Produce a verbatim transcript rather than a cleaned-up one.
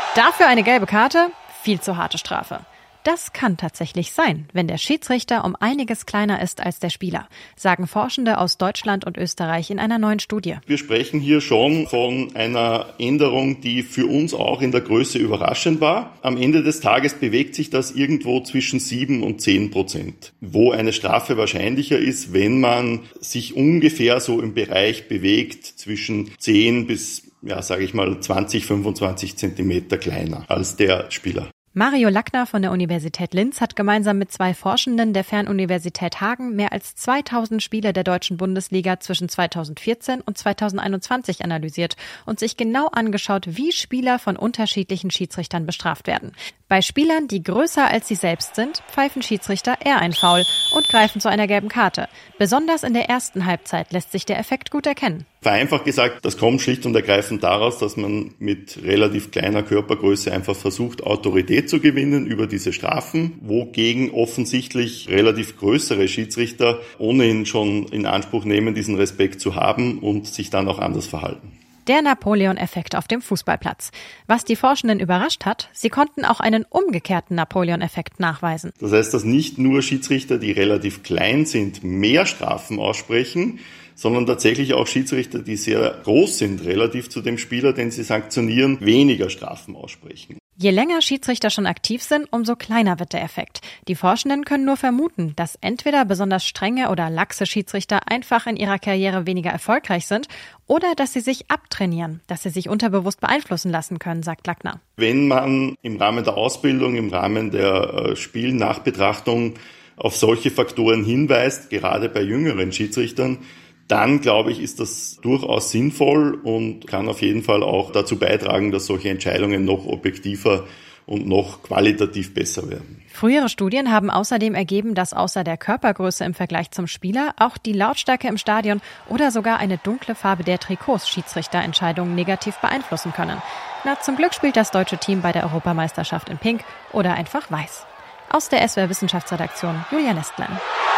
Dafür eine gelbe Karte, viel zu harte Strafe. Das kann tatsächlich sein, wenn der Schiedsrichter um einiges kleiner ist als der Spieler, sagen Forschende aus Deutschland und Österreich in einer neuen Studie. Wir sprechen hier schon von einer Änderung, die für uns auch in der Größe überraschend war. Am Ende des Tages bewegt sich das irgendwo zwischen sieben und zehn Prozent, wo eine Strafe wahrscheinlicher ist, wenn man sich ungefähr so im Bereich bewegt zwischen zehn bis, ja, sage ich mal, zwanzig, fünfundzwanzig Zentimeter kleiner als der Spieler. Mario Lackner von der Universität Linz hat gemeinsam mit zwei Forschenden der Fernuniversität Hagen mehr als zweitausend Spiele der deutschen Bundesliga zwischen zweitausendvierzehn und zweitausendeinundzwanzig analysiert und sich genau angeschaut, wie Spieler von unterschiedlichen Schiedsrichtern bestraft werden. Bei Spielern, die größer als sie selbst sind, pfeifen Schiedsrichter eher ein Foul und greifen zu einer gelben Karte. Besonders in der ersten Halbzeit lässt sich der Effekt gut erkennen. Vereinfacht gesagt, das kommt schlicht und ergreifend daraus, dass man mit relativ kleiner Körpergröße einfach versucht, Autorität zu gewinnen über diese Strafen, wogegen offensichtlich relativ größere Schiedsrichter ohnehin schon in Anspruch nehmen, diesen Respekt zu haben und sich dann auch anders verhalten. Der Napoleon-Effekt auf dem Fußballplatz. Was die Forschenden überrascht hat, sie konnten auch einen umgekehrten Napoleon-Effekt nachweisen. Das heißt, dass nicht nur Schiedsrichter, die relativ klein sind, mehr Strafen aussprechen, sondern tatsächlich auch Schiedsrichter, die sehr groß sind relativ zu dem Spieler, den sie sanktionieren, weniger Strafen aussprechen. Je länger Schiedsrichter schon aktiv sind, umso kleiner wird der Effekt. Die Forschenden können nur vermuten, dass entweder besonders strenge oder laxe Schiedsrichter einfach in ihrer Karriere weniger erfolgreich sind oder dass sie sich abtrainieren, dass sie sich unterbewusst beeinflussen lassen können, sagt Lackner. Wenn man im Rahmen der Ausbildung, im Rahmen der Spielnachbetrachtung auf solche Faktoren hinweist, gerade bei jüngeren Schiedsrichtern, dann, glaube ich, ist das durchaus sinnvoll und kann auf jeden Fall auch dazu beitragen, dass solche Entscheidungen noch objektiver und noch qualitativ besser werden. Frühere Studien haben außerdem ergeben, dass außer der Körpergröße im Vergleich zum Spieler auch die Lautstärke im Stadion oder sogar eine dunkle Farbe der Trikots Schiedsrichterentscheidungen negativ beeinflussen können. Na, zum Glück spielt das deutsche Team bei der Europameisterschaft in Pink oder einfach weiß. Aus der S W R Wissenschaftsredaktion Julia Nestlein.